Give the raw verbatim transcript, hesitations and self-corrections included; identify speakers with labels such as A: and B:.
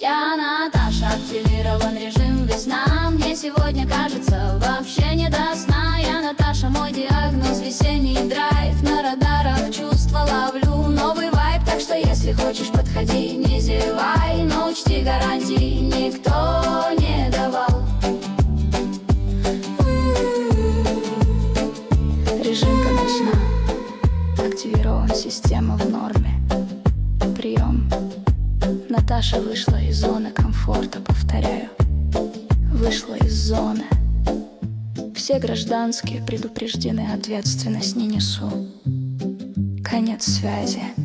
A: Я Наташа, активирован режим весна. Мне сегодня кажется вообще не до сна. Я Наташа, мой диагноз весенний драйв. На радарах чувства ловлю новый вайб. Так что если хочешь, подходи, не зевай. Но учти, гарантий никто не давал. Режимка ночна, активирован, система в норме. Прием. Наташа вышла из зоны комфорта, повторяю, вышла из зоны. Все гражданские предупреждены, ответственность не несу. Конец связи.